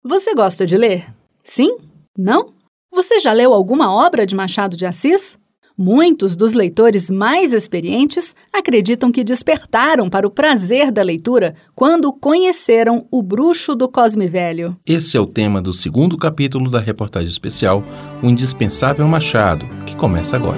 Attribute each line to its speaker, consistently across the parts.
Speaker 1: Você gosta de ler? Sim? Não? Você já leu alguma obra de Machado de Assis? Muitos dos leitores mais experientes acreditam que despertaram para o prazer da leitura quando conheceram O Bruxo do Cosme Velho.
Speaker 2: Esse é o tema do segundo capítulo da reportagem especial O Indispensável Machado, que começa agora.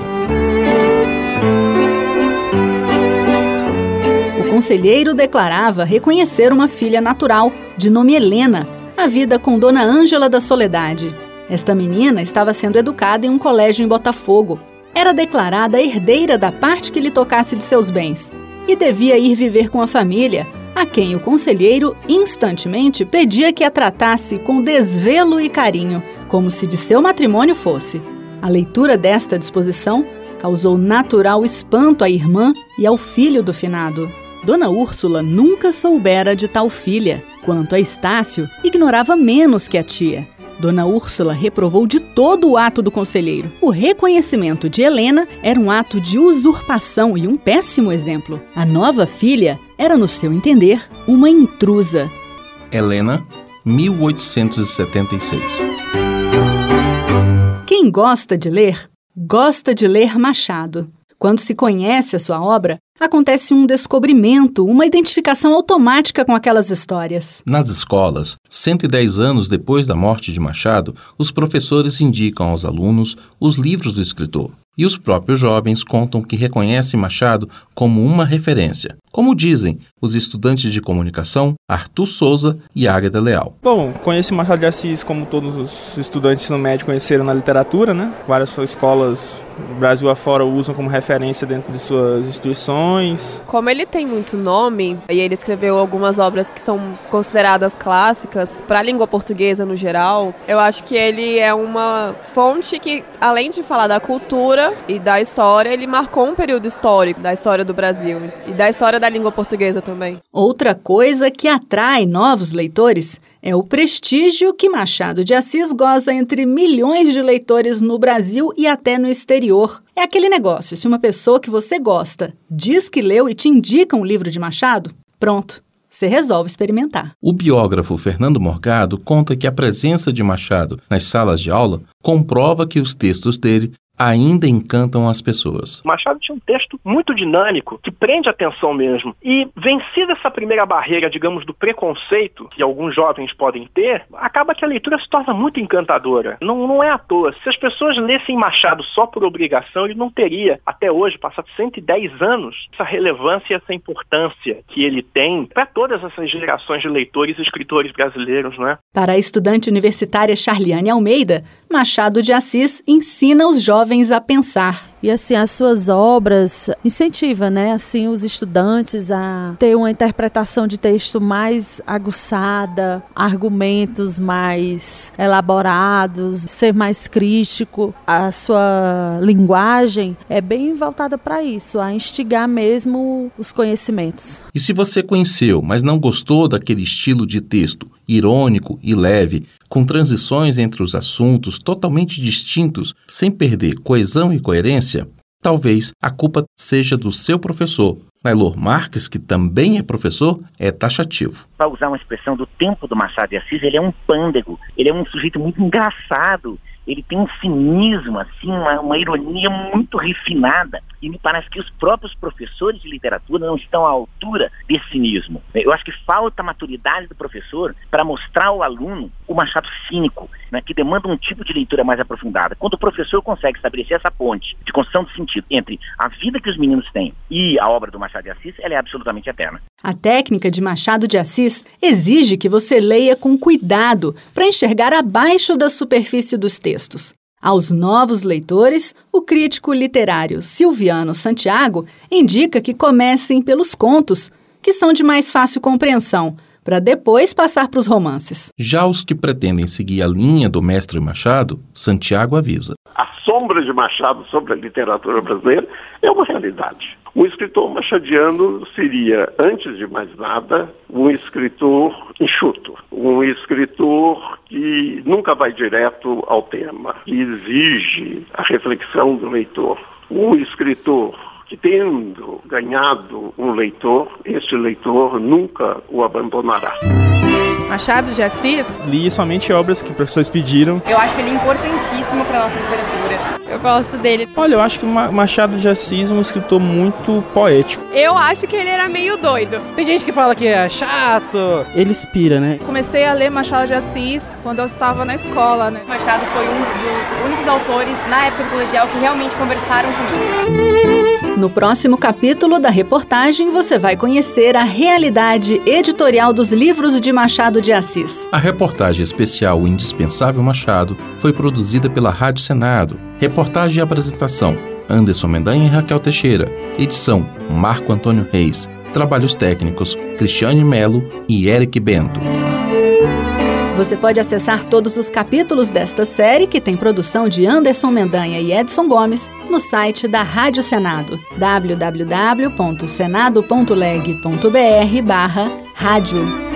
Speaker 1: O conselheiro declarava reconhecer uma filha natural, de nome Helena, havida com Dona Ângela da Soledade. Esta menina estava sendo educada em um colégio em Botafogo. Era declarada herdeira da parte que lhe tocasse de seus bens e devia ir viver com a família, a quem o conselheiro instantemente pedia que a tratasse com desvelo e carinho, como se de seu matrimônio fosse. A leitura desta disposição causou natural espanto à irmã e ao filho do finado. Dona Úrsula nunca soubera de tal filha. Quanto a Estácio, ignorava menos que a tia. Dona Úrsula reprovou de todo o ato do conselheiro. O reconhecimento de Helena era um ato de usurpação e um péssimo exemplo. A nova filha era, no seu entender, uma intrusa.
Speaker 2: Helena, 1876.
Speaker 1: Quem gosta de ler Machado. Quando se conhece a sua obra, acontece um descobrimento, uma identificação automática com aquelas histórias.
Speaker 2: Nas escolas, 110 anos depois da morte de Machado, os professores indicam aos alunos os livros do escritor. E os próprios jovens contam que reconhecem Machado como uma referência. Como dizem os estudantes de comunicação Arthur Souza e Águeda Leal.
Speaker 3: Bom, conheci Machado de Assis como todos os estudantes de ensino médio conheceram na literatura, né? Várias escolas Brasil afora o usam como referência dentro de suas instituições.
Speaker 4: Como ele tem muito nome, e ele escreveu algumas obras que são consideradas clássicas para a língua portuguesa no geral, eu acho que ele é uma fonte que, além de falar da cultura e da história, ele marcou um período histórico da história do Brasil e da história da língua portuguesa também.
Speaker 1: Outra coisa que atrai novos leitores é o prestígio que Machado de Assis goza entre milhões de leitores no Brasil e até no exterior. É aquele negócio, se uma pessoa que você gosta diz que leu e te indica um livro de Machado, pronto, você resolve experimentar.
Speaker 2: O biógrafo Fernando Morgado conta que a presença de Machado nas salas de aula comprova que os textos dele ainda encantam as pessoas.
Speaker 5: Machado tinha um texto muito dinâmico, que prende a atenção mesmo. E vencida essa primeira barreira, digamos, do preconceito que alguns jovens podem ter, acaba que a leitura se torna muito encantadora. Não é à toa. Se as pessoas lessem Machado só por obrigação, ele não teria, até hoje, passado 110 anos, essa relevância e essa importância que ele tem para todas essas gerações de leitores e escritores brasileiros, não é?
Speaker 1: Para a estudante universitária Charliane Almeida, Machado de Assis ensina os jovens a pensar.
Speaker 6: E assim, as suas obras incentivam, né, assim, os estudantes a ter uma interpretação de texto mais aguçada, argumentos mais elaborados, ser mais crítico. A sua linguagem é bem voltada para isso, a instigar mesmo os conhecimentos.
Speaker 2: E se você conheceu, mas não gostou daquele estilo de texto irônico e leve, com transições entre os assuntos totalmente distintos, sem perder coesão e coerência, talvez a culpa seja do seu professor. Nailor Marques, que também é professor, é taxativo.
Speaker 7: Para usar uma expressão do tempo do Machado de Assis, ele é um pândego, ele é um sujeito muito engraçado, ele tem um cinismo, assim, uma ironia muito refinada, e me parece que os próprios professores de literatura não estão à altura desse cinismo. Eu acho que falta a maturidade do professor para mostrar ao aluno o Machado cínico, né, que demanda um tipo de leitura mais aprofundada. Quando o professor consegue estabelecer essa ponte de construção de sentido entre a vida que os meninos têm e a obra do Machado de Assis, ela é absolutamente eterna.
Speaker 1: A técnica de Machado de Assis exige que você leia com cuidado para enxergar abaixo da superfície dos textos. Aos novos leitores, o crítico literário Silviano Santiago indica que comecem pelos contos, que são de mais fácil compreensão, para depois passar para os romances.
Speaker 2: Já os que pretendem seguir a linha do mestre Machado, Santiago avisa.
Speaker 8: A sombra de Machado sobre a literatura brasileira é uma realidade. Um escritor machadiano seria, antes de mais nada, um escritor enxuto, um escritor que nunca vai direto ao tema, que exige a reflexão do leitor, um escritor que, tendo ganhado um leitor, este leitor nunca o abandonará.
Speaker 9: Machado de Assis?
Speaker 3: Li somente obras que professores pediram.
Speaker 10: Eu acho ele importantíssimo para nossa literatura.
Speaker 9: Eu gosto dele.
Speaker 3: Olha, eu acho que Machado de Assis é um escritor muito poético.
Speaker 4: Eu acho que ele era meio doido.
Speaker 11: Tem gente que fala que é chato.
Speaker 12: Ele inspira, né?
Speaker 9: Comecei a ler Machado de Assis quando eu estava na escola, né?
Speaker 10: Machado foi um dos únicos autores na época do colegial que realmente conversaram comigo.
Speaker 1: No próximo capítulo da reportagem, você vai conhecer a realidade editorial dos livros de Machado de Assis.
Speaker 2: A reportagem especial O Indispensável Machado foi produzida pela Rádio Senado. Reportagem e apresentação: Anderson Mendanha e Raquel Teixeira. Edição: Marco Antônio Reis. Trabalhos técnicos: Cristiane Melo e Eric Bento.
Speaker 1: Você pode acessar todos os capítulos desta série, que tem produção de Anderson Mendanha e Edson Gomes, no site da Rádio Senado, www.senado.leg.br/rádio.